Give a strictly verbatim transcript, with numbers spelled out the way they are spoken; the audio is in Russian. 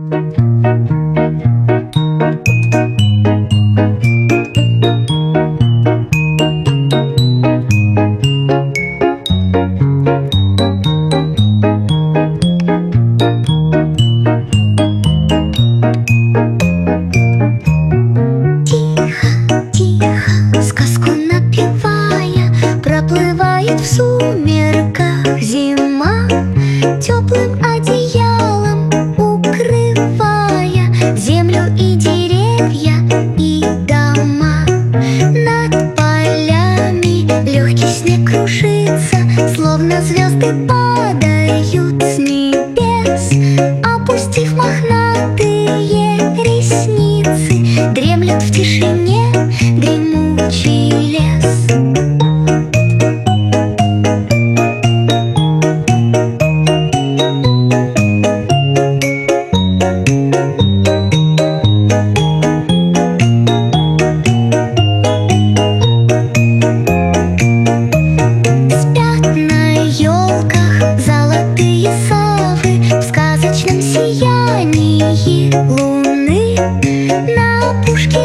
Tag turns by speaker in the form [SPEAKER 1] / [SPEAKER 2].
[SPEAKER 1] Проплывает в сумерках зима, теплым одеялом укрывая землю и деревья, и дома. Над полями легкий снег кружится, словно звезды падают с небес. Опустив мохнатые ресницы, дремлет в тишине дремучий лес. Золотые совы в сказочном сиянии луны на опушке